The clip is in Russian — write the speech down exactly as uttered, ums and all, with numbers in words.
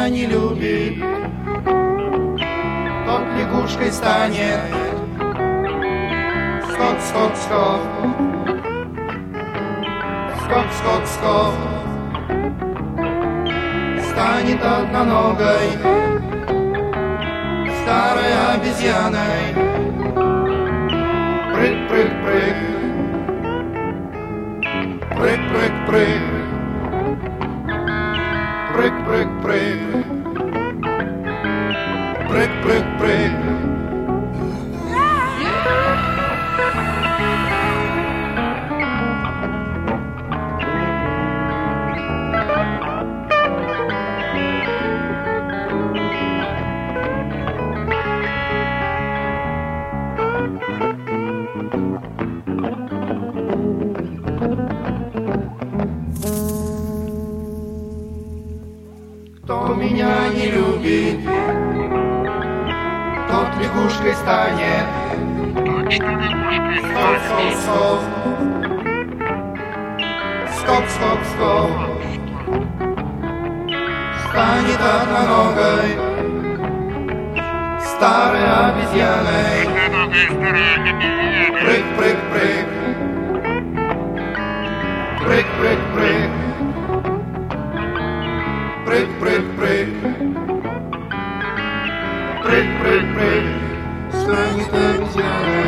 меня не любит, тот лягушкой станет. Скок, скок, скок, скок, скок, скок, станет одноногой, старой обезьяной. Прыг, прыг, прыг, прыг, прыг, прыг, прыг, прыг, прыг, прыг, прыг, прыг. Кто меня не любит, тот лягушкой станет. Точно лягушкой Скок, скок, скок, скок, скок, скок, станет одноногой, старой обезьяной. Одноногой старой обезьяной. Прыг, прыг, прыг, прыг, прыг, прыг, прыг, прыг, прыг, прыг, прыг, прыг, станет обезьяной.